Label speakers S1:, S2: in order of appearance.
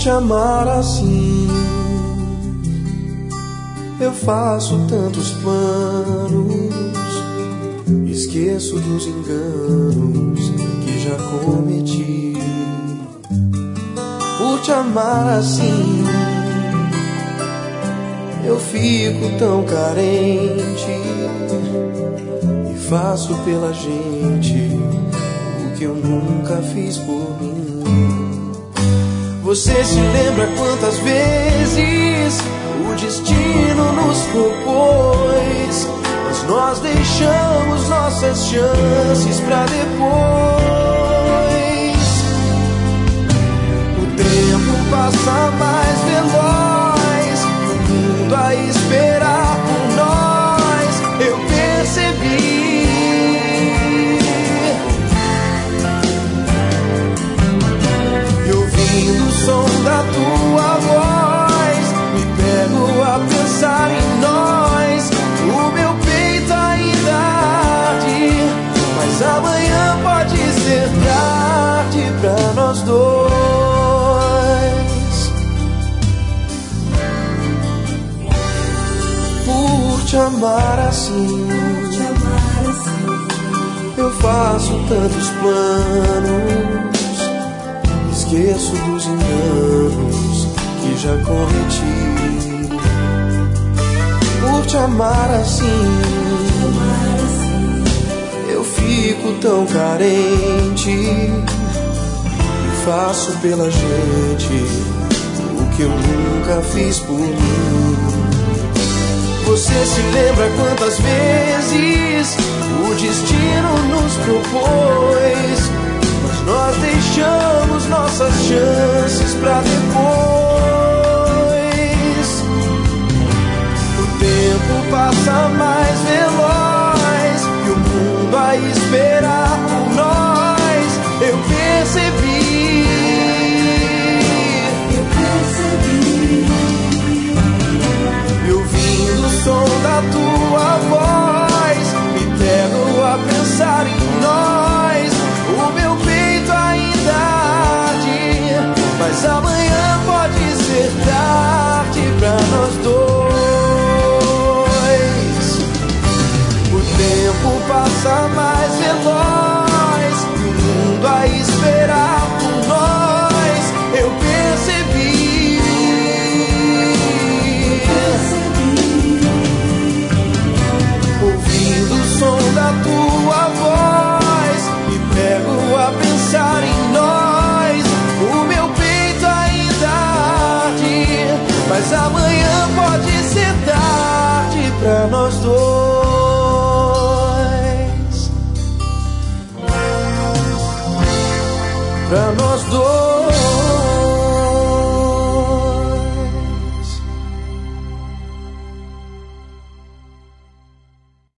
S1: te amar assim. Eu faço tantos planos, esqueço dos enganos que já cometi. Por te amar assim, eu fico tão carente e faço pela gente o que eu nunca fiz por mim. Você se lembra quantas vezes o destino nos propôs, mas nós deixamos nossas chances pra depois. O tempo passa mais veloz, o mundo a esperar por nós. Eu percebi. E ouvindo o som da tua voz, me pego a pensar em nós. O meu peito ainda arde, mas amanhã pode ser tarde pra nós dois. Por te amar assim, eu faço tantos planos, esqueço dos enganos que já cometi. Por te amar assim, eu fico tão carente e faço pela gente o que eu nunca fiz por mim. Você se lembra quantas vezes o destino nos propôs, mas nós deixamos nossas chances pra depois. O tempo passa mais veloz e o mundo a esperar por nós. Eu percebi. E ouvindo o som da tua voz, me pego a pensar em nós. O meu peito ainda arde, mas amanhã pode ser tarde pra nós dois. O tempo passa mais veloz e o mundo a esperar por nós. Eu percebi. Ouvindo o som da tua voz, me pego a pensar em nós. O meu peito ainda arde, mas amanhã pode ser tarde pra nós dois. Pra nós dois.